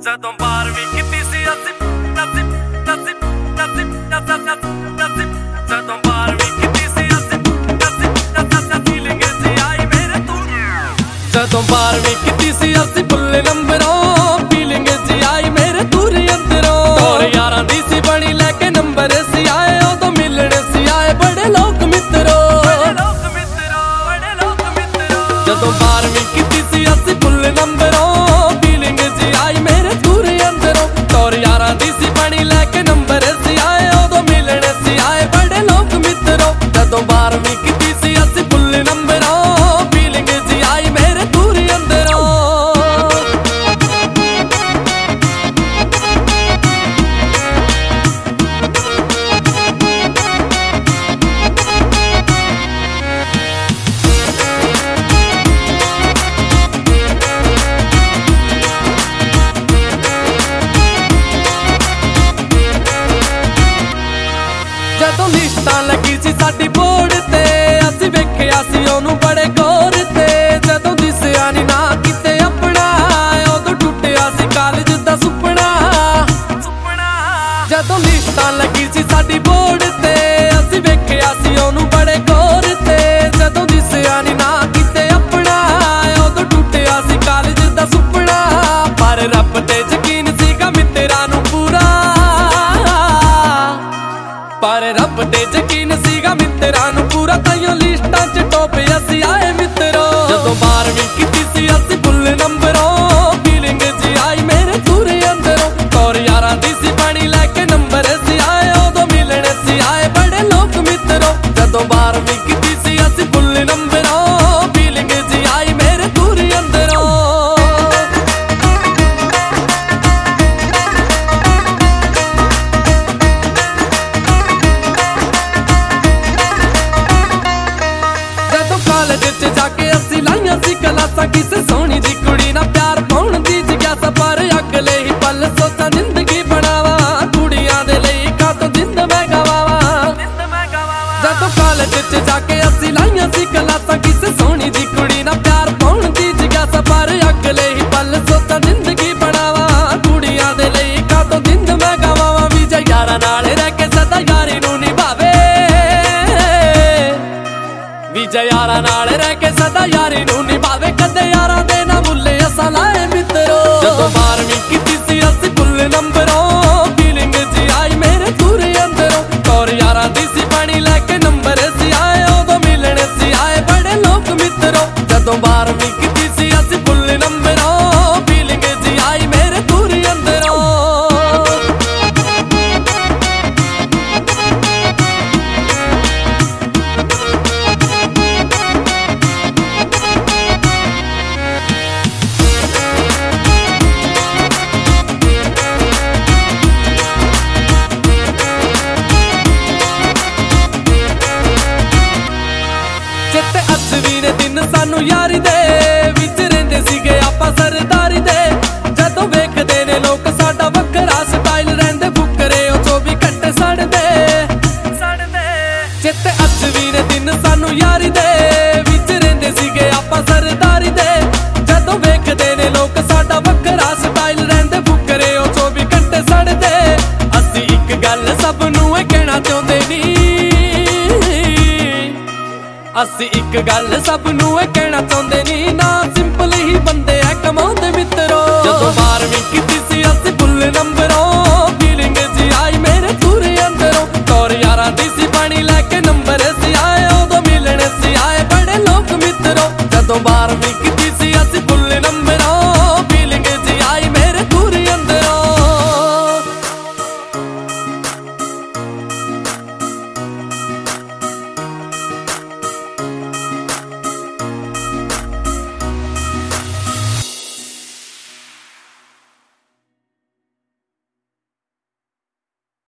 ਜਦੋਂ 12ਵੀਂ ਕੀਤੀ ਸੀ ਅਸੀਂ ਨਸੀਬ ਨਸੀਬ ਨਸੀਬ ਨਸੀਬ ਜਦੋਂ 12ਵੀਂ ਕੀਤੀ ਸੀ ਅਸੀਂ ਨਸੀਬ ਫੀਲਿੰਗ ਜੀ ਆਈ ਮੇਰੇ ਤੂੰ ਜਦੋਂ 12ਵੀਂ ਕੀਤੀ ਸੀ ਅਸੀਂ ਫੁੱਲ ਨੰਬਰੋਂ ਫੀਲਿੰਗ ਜੀ ਆਈ ਮੇਰੇ ਤੂੰ ਅੰਦਰੋਂ ਔਰ ਯਾਰਾਂ ਦੀ ਸੀ ਬਣੀ ਲੈ ਕੇ ਨੰਬਰ ਸੀ ਆਏ ਉਦੋਂ ਮਿਲਣੇ ਸੀ ਆਏ ਬੜੇ ਲੋਕ ਮਿੱਤਰੋ ਜਦੋਂ 12ਵੀਂ ਕੀਤੀ ਸੀ ਅਸੀਂ ਫੁੱਲ ਨੰਬਰੋਂ ਫੀਲਿੰਗ ਜੀ ਆਈ ਮੇਰੇ ਤੂੰ ਅੰਦਰੋਂ ਔਰ ਯਾਰਾਂ ਦੀ ਸੀ ਬਣੀ ਲੈ ਕੇ ਨੰਬਰ ਸੀ ਆਏ ਉਦੋਂ ਮਿਲਣੇ ਸੀ ਆਏ ਬੜੇ ਲੋਕ ਮਿੱਤਰੋ ਜਦੋਂ 12ਵੀਂ ਕੀਤੀ ਸੀ ਅਸੀਂ ਫੁੱਲ ਨੰਬਰੋਂ ਫੀਲਿੰਗ ਜੀ ਆਈ ਮੇਰੇ ਤੂੰ ਅੰਦਰੋਂ ਜਦੋਂ ਲਿਸਟਾਂ ਲੱਗੀ ਸੀ ਸਾਡੀ ਬੋਰਡ ਤੇ ਅਸੀਂ ਵੇਖਿਆ ਸੀ ਉਹਨੂੰ ਬੜੇ ਗੌਰ ਤੇ ਜਦੋਂ ਦਿਸਿਆ ਨੀ ਨਾ ਕਿਤੇ ਆਪਣਾ ਉਦੋਂ ਟੁੱਟਿਆ ਸੀ ਕਾਲਜ ਦਾ ਸੁਪਨਾ ਜਦੋਂ ਲਿਸਟਾਂ ਲੱਗੀ ਸੀ ਸਾਡੀ ਬੋਰਡ ਤੇ ਅਸੀਂ ਵੇਖਿਆ ਸੀ ਉਹਨੂੰ ਬੜੇ ਗੌਰ ਤੇ ਜਦੋਂ ਦਿਸਿਆ ਨੀ ਨਾ ਕਿਤੇ ਆਪਣਾ ਉਦੋਂ ਟੁੱਟਿਆ ਸੀ ਕਾਲਜ ਦਾ ਸੁਪਨਾ ਪਰ ਰੱਬ ਤੇ ਯਕੀਨ ਸੀਗਾ ਮਿੱਤਰਾਂ ਨੂੰ ਪੂਰਾ ਪਰ ਰੱਬ ਤੇ ਯਕੀਨ ਸੀਗਾ ਮਿੱਤਰਾਂ ਨੂੰ ਪੂਰਾ ਤਾਈਓ ਲਿਸਟਾਂ 'ਚ ਟੋਪ ਅਸੀਂ ਆਏ ਮਿੱਤਰੋ ਜਦੋਂ 12ਵੀਂ ਕੀਤੀ ਸੀ ਅਸੀਂ ਫੁੱਲ ਨੰਬਰੋਂ ਫੀਲਿੰਗ ਜੀ ਆਈ ਮੇਰੇ ਤੂੰ ਅੰਦਰੋਂ ਔਰ ਯਾਰਾਂ ਦੀ ਸੀ ਬਣੀ ਲੈ ਕੇ ਨੰਬਰ ਸੀ ਆਏ ਉਦੋਂ ਮਿਲਣੇ ਸੀ ਆਏ ਬੜੇ ਲੋਕ ਮਿੱਤਰੋ ਜਦੋਂ 12ਵੀਂ ਕੀਤੀ ਸੀ ਅਸੀਂ ਫੁੱਲ ਨੰਬਰੋਂ ਫੀਲਿੰਗ ਜੀ ਆਈ ਮੇਰੇ ਤੂੰ ਅੰਦਰੋਂ ਕਾਲਜ 'ਚ ਜਾ ਕੇ ਅਸੀਂ ਲਾਈਆਂ ਸੀ ਕਲਾਸਾਂ ਕਿਸੇ ਸੋਹਣੀ ਦੀ ਕੁੜੀ ਨਾਲ ਪਿਆਰ ਪਾਉਣ ਦੀ ਜਿਗਿਆਸਾ ਪਰ ਅਗਲੇ ਹੀ ਪਲ ਸੋਚਾਂ ਜ਼ਿੰਦਗੀ ਬਣਾਵਾਂ ਕੁੜੀਆਂ ਦੇ ਲਈ ਕਾਤੋਂ ਜਿੰਦ ਮੈਂ ਗਵਾਵਾਂ ਜਦੋਂ ਕਾਲਜ 'ਚ ਜਾ ਕੇ ਅਸੀਂ ਲਾਈਆਂ ਸੀ ਕਲਾਸਾਂ ਕਿਸੇ ਸੋਹਣੀ ਦੀ ਕੁੜੀ ਨਾਲ ਪਿਆਰ ਪਾਉਣ ਦੀ ਜਿਗਿਆਸਾ ਪਰ ਅਗਲੇ ਹੀ ਪਲ ਸੋਚਾਂ ਜ਼ਿੰਦਗੀ ਬਣਾਵਾਂ ਕੁੜੀਆਂ ਦੇ ਲਈ ਕਾਤੋਂ ਜਿੰਦ ਮੈਂ ਗਵਾਵਾਂ ਵੀ ਜੇ ਯਾਰਾਂ ਨਾਲ ਰਹਿ ਕੇ ਸਦਾ ਯਾਰੀ ਨੂੰ ਨਿਭਾਵੇ ਵੀ ਜੇ ਯਾਰਾਂ ਨਾਲ ਰਹਿ ਕੇ ਸਦਾ ਯਾਰੀ ਨੂੰ ਨਿਭਾਵੇ ਕਦੇ ਯਾਰਾਂ ਦੇ ਨਾ ਮੁੱਲੇ ਅਸਾਂ ਲਾਏ ਮਿੱਤਰੋ ਜਦੋਂ 12ਵੀਂ ਕੀਤੀ ਸੀ ਅਸੀਂ ਫੁੱਲ ਨੰਬਰੋਂ ਫੀਲਿੰਗ ਜੀ ਆਈ ਮੇਰੇ ਤੂੰ ਅੰਦਰੋਂ ਔਰ ਯਾਰਾਂ ਦੀ ਸੀ ਬਣੀ ਲੈ ਕੇ ਨੰਬਰ ਸੀ ਆਏ ਉਦੋਂ ਮਿਲਣੇ ਸੀ ਆਏ ਬੜੇ ਲੋਕ ਮਿੱਤਰੋ ਜਦੋਂ 12ਵੀਂ ਕੀਤੀ ਸੀ ਅਸੀਂ ਫੁੱਲ ਨੰਬਰੋਂ ਫੀਲਿੰਗ ਜੀ ਆਈ ਮੇਰੇ ਤੂੰ ਅੰਦਰੋਂ ਚਿੱਤੇ ਅਸਵੀ ਨੇ ਦਿਨ ਸਾਨੂੰ ਯਾਰੀ ਦੇ ਵਿੱਚ ਰਹਿੰਦੇ ਸੀਗੇ ਆਪਾਂ ਸਰਦਾਰੀ ਦੇ ਜਦੋਂ ਵੇਖਦੇ ਨੇ ਲੋਕ ਸਾਡਾ ਵੱਖਰਾ ਸਟਾਈਲ ਰਹਿੰਦੇ ਫੁਕਰੇ ਉਹ 24 ਘੰਟੇ ਸੜਦੇ ਚਿੱਤੇ ਅਸਵੀ ਨੇ ਦਿਨ ਸਾਨੂੰ ਯਾਰੀ ਦੇ ਵਿੱਚ ਰਹਿੰਦੇ ਸੀਗੇ ਆਪਾਂ ਸਰਦਾਰੀ ਦੇ ਜਦੋਂ ਵੇਖਦੇ ਨੇ ਲੋਕ ਸਾਡਾ ਵੱਖਰਾ ਸਟਾਈਲ ਰਹਿੰਦੇ ਫੁਕਰੇ ਉਹ 24 ਘੰਟੇ ਸੜਦੇ ਅਸੀਂ ਇੱਕ ਗੱਲ ਸਭ ਨੂੰ ਇਹ ਕਹਿਣਾ ਚਾਹੁੰਦੇ ਨੀ ਅਸੀਂ ਇੱਕ ਗੱਲ ਸਭ ਨੂੰ ਇਹ ਕਹਿਣਾ ਚਾਹੁੰਦੇ ਨੀ ਨਾ ਸਿੰਪਲ ਹੀ ਬੰਦੇ ਐ ਕਮਾਉਂਦੇ ਮਿੱਤਰੋ ਜਦੋਂ 12ਵੀਂ ਕੀਤੀ